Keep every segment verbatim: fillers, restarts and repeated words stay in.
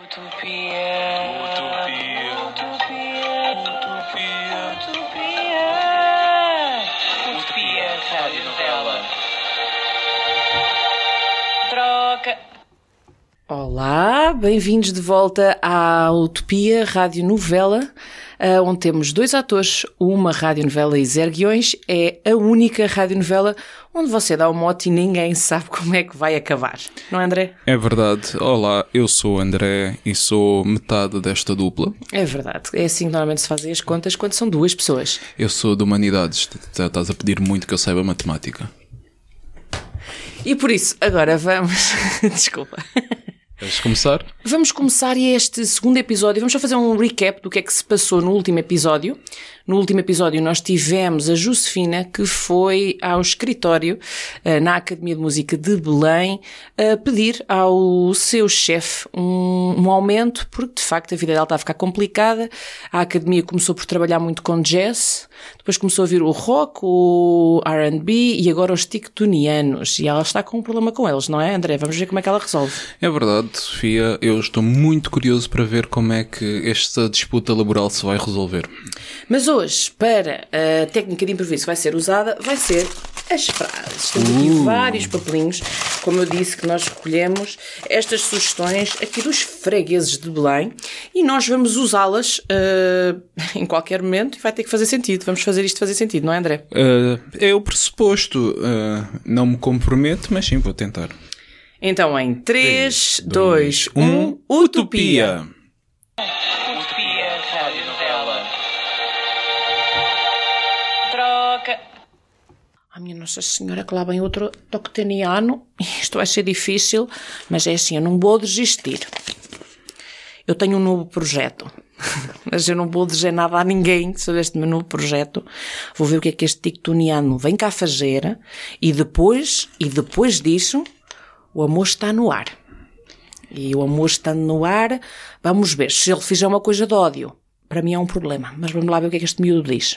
Utopia. Utopia. Utopia. Utopia. Utopia. Utopia. Rádio Novela. Troca. Olá, bem-vindos de volta à Utopia Rádio Novela, onde temos dois atores, uma radionovela e zero guiões. É a única radionovela onde você dá um mote e ninguém sabe como é que vai acabar. Não é, André? É verdade. Olá, eu sou o André e sou metade desta dupla. É verdade. É assim que normalmente se fazem as contas quando são duas pessoas. Eu sou de Humanidades. Estás a pedir muito que eu saiba matemática. E por isso, agora vamos... Desculpa. Queres começar? Vamos começar este segundo episódio. Vamos só fazer um recap do que é que se passou no último episódio. No último episódio nós tivemos a Josefina, que foi ao escritório na Academia de Música de Belém a pedir ao seu chefe um, um aumento, porque de facto a vida dela está a ficar complicada. A Academia começou por trabalhar muito com jazz, depois começou a vir o rock, o R and B e agora os tictonianos. E ela está com um problema com eles, não é, André? Vamos ver como é que ela resolve. É verdade, Sofia. Eu estou muito curioso para ver como é que esta disputa laboral se vai resolver. Mas hoje, para a técnica de improviso que vai ser usada, vai ser as frases. Temos aqui Uh. vários papelinhos, como eu disse, que nós escolhemos estas sugestões aqui dos fregueses de Belém e nós vamos usá-las uh, em qualquer momento e vai ter que fazer sentido. Vamos fazer isto fazer sentido, não é, André? Uh, é o pressuposto. Uh, não me comprometo, mas sim, vou tentar. Então, em três, dois, um, Utopia! Utopia. Rádio Novela. Troca. Ah, minha Nossa Senhora, que lá vem outro tocteniano. Isto vai ser difícil, mas é assim, eu não vou desistir. Eu tenho um novo projeto, mas eu não vou dizer nada a ninguém sobre este meu novo projeto. Vou ver o que é que este tictoniano vem cá fazer e depois, e depois disso, o amor está no ar. E o amor estando no ar, vamos ver. Se ele fizer uma coisa de ódio, para mim é um problema. Mas vamos lá ver o que é que este miúdo diz.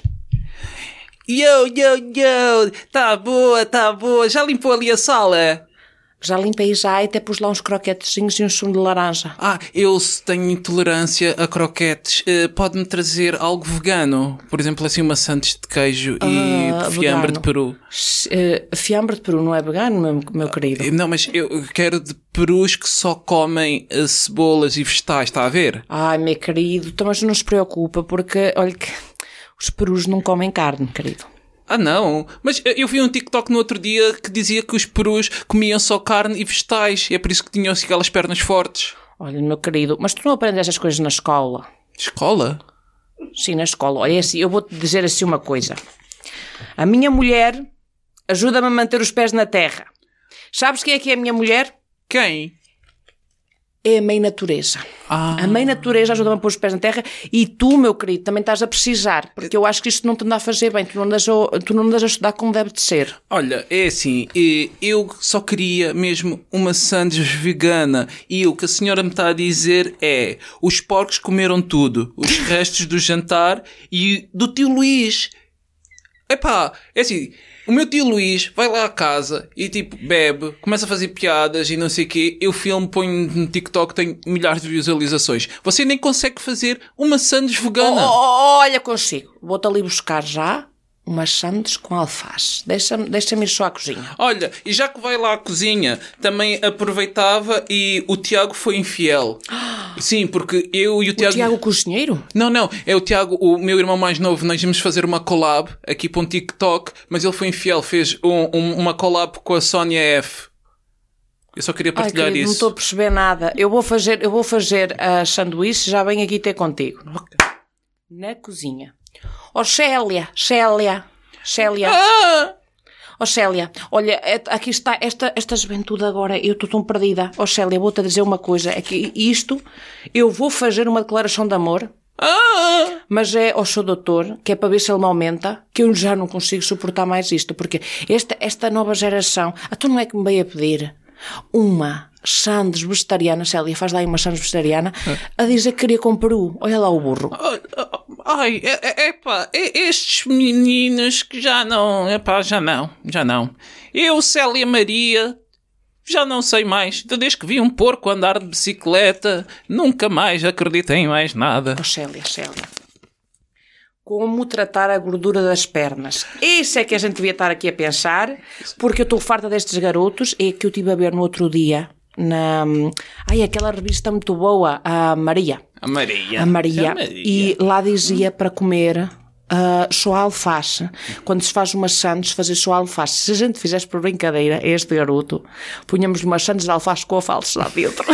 Yo, yo, yo, tá boa, tá boa, já limpou ali a sala? Já limpei já e até pus lá uns croquetezinhos e um sumo de laranja. Ah, eu tenho intolerância a croquetes, uh, pode-me trazer algo vegano? Por exemplo, assim uma sandes de queijo Ah, e de fiambre vegano. de peru. Uh, fiambre de peru não é vegano, meu, meu querido? Não, mas eu quero de perus que só comem uh, cebolas e vegetais, está a ver? Ai, meu querido, então, mas não se preocupa porque, olha que os perus não comem carne, querido. Ah não, mas eu vi um TikTok no outro dia que dizia que os perus comiam só carne e vegetais e é por isso que tinham assim aquelas pernas fortes. Olha, meu querido, mas tu não aprendes estas coisas na escola? Escola? Sim, na escola. Olha, assim, eu vou-te dizer assim uma coisa. A minha mulher ajuda-me a manter os pés na terra. Sabes quem é que é a minha mulher? Quem? É a mãe natureza. Ah. A mãe natureza ajuda-me a pôr os pés na terra e tu, meu querido, também estás a precisar, porque eu acho que isto não te anda a fazer bem, tu não andas a, tu não andas a estudar como deve de ser. Olha, é assim, eh, eu só queria mesmo uma sandes vegana e o que a senhora me está a dizer é os porcos comeram tudo, os restos do jantar e do tio Luís. Epá, é assim, o meu tio Luís vai lá à casa e tipo bebe, começa a fazer piadas e não sei o quê, eu filmo, ponho no TikTok, tenho milhares de visualizações. Você nem consegue fazer uma sandes vegana. Oh, oh, olha, consigo. Vou-te ali buscar já umas sandes com alface. Deixa-me deixa-me ir só à cozinha. Olha, e já que vai lá à cozinha, também aproveitava e o Tiago foi infiel. Sim, porque eu e o O Tiago... Tiago Cozinheiro? Não, não, é o Tiago, o meu irmão mais novo, nós íamos fazer uma collab aqui para um TikTok, mas ele foi infiel, fez um, um, uma collab com a Sónia F. Eu só queria Ai, partilhar querido, não isso. estou a perceber nada. Eu vou fazer, eu vou fazer as sanduíches, já venho aqui ter contigo. Na cozinha. Oh, Célia, Célia, Célia. Ah! Oh, Célia, olha, é- aqui está esta, esta juventude agora, eu estou tão perdida. Oh, Célia, vou-te dizer uma coisa, é que isto, eu vou fazer uma declaração de amor, Ah! mas é ao seu doutor, que é para ver se ele me aumenta, que eu já não consigo suportar mais isto, porque esta, esta nova geração, a tu não é que me veio a pedir uma sandes vegetariana, Célia, faz lá aí uma sandes vegetariana, a dizer que queria com peru. Olha lá o burro. Ai, é, é, epá, é, estes meninos que já não, epá, já não, já não. Eu, Célia Maria, já não sei mais. Desde que vi um porco andar de bicicleta, nunca mais acreditei em mais nada. Oh, Célia, Célia. Como tratar a gordura das pernas? Isso é que a gente devia estar aqui a pensar, porque eu estou farta destes garotos. É que eu estive a ver no outro dia, na... Ai, aquela revista muito boa, a Maria. A Maria. A Maria. A Maria. E lá dizia para comer uh, só alface. Quando se faz umas sandes, fazer só alface. Se a gente fizesse por brincadeira, este garoto, punhamos umas sandes de alface com a falsa lá dentro.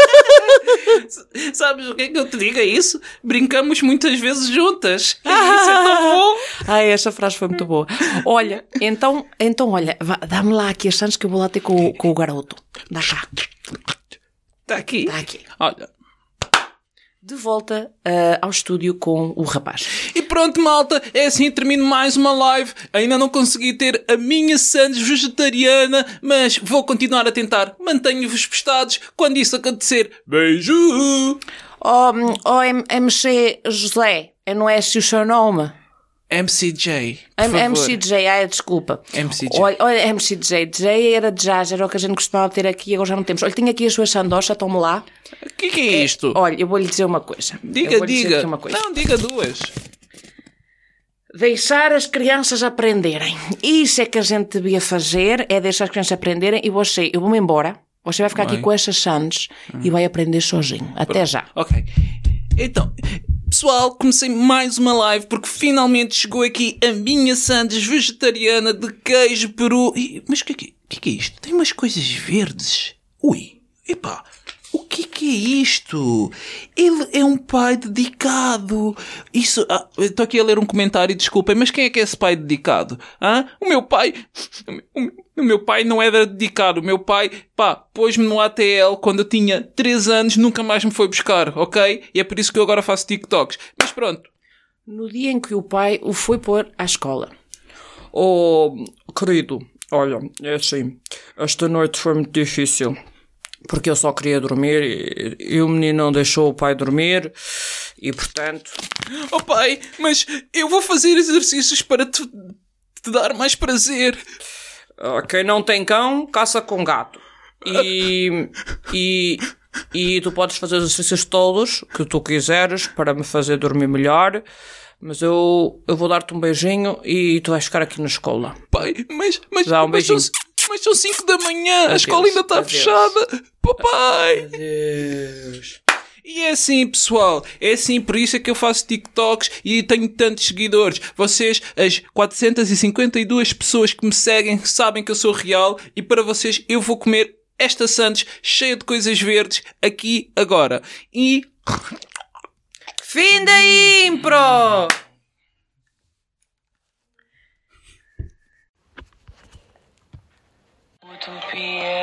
Sabes o que é que eu te digo? É isso? Brincamos muitas vezes juntas. Isso é tão bom. Ai, essa frase foi muito boa. Olha, então, então olha, vá, dá-me lá aqui as sandes que eu vou lá ter com, o- com o garoto. Dá cá. Está aqui. Está aqui. Olha. De volta uh, ao estúdio com o rapaz. E pronto, malta, é assim termino mais uma live. Ainda não consegui ter a minha sandes vegetariana, mas vou continuar a tentar. Mantenho-vos postados quando isso acontecer. Beijo! Oh, oh M- MC José, não é esse o seu nome? M C J, por M- favor. MC J, ai, desculpa. M C J. Olha, olha, M C J, J era de jazz, era o que a gente costumava ter aqui, agora já não temos. Olha, tenho aqui as suas sandochas, tome lá. O que, que é isto? Olha, eu vou-lhe dizer uma coisa. diga, Eu vou-lhe dizer diga. aqui uma coisa. Não, diga duas. Deixar as crianças aprenderem. Isso é que a gente devia fazer, é deixar as crianças aprenderem e você, eu vou-me embora. Você vai ficar Vai. aqui com essas sandes e vai aprender sozinho. Até já. Ok. Então, pessoal, comecei mais uma live porque finalmente chegou aqui a minha sandes vegetariana de queijo peru. Ih, mas o que, é que, que é que é isto? Tem umas coisas verdes. Ui, epá, o que é que é isto? Ele é um pai dedicado. Isso, ah, estou aqui a ler um comentário, desculpem, mas quem é que é esse pai dedicado? Hã? O meu pai... O meu, o meu pai não era dedicado. O meu pai, pá, pôs-me no A T L quando eu tinha três anos, nunca mais me foi buscar, ok? E é por isso que eu agora faço TikToks. Mas pronto. No dia em que o pai o foi pôr à escola. Oh, querido, olha, é assim, esta noite foi muito difícil. Porque eu só queria dormir e, e o menino não deixou o pai dormir e, portanto... Oh pai, mas eu vou fazer exercícios para te, te dar mais prazer. ah, quem não tem cão, caça com gato. E, e, e tu podes fazer os exercícios todos que tu quiseres para me fazer dormir melhor. Mas eu, eu vou dar-te um beijinho e tu vais ficar aqui na escola. Pai, mas, mas, Dá um mas, são, beijinho. mas são cinco da manhã, a Adeus, escola ainda está adeus. fechada. Papai. Adeus. E é assim, pessoal, é assim, por isso é que eu faço TikToks e tenho tantos seguidores. Vocês, as quatrocentas e cinquenta e duas pessoas que me seguem, sabem que eu sou real e para vocês eu vou comer esta sandes cheia de coisas verdes aqui agora. E... Fim da impro! Utopia.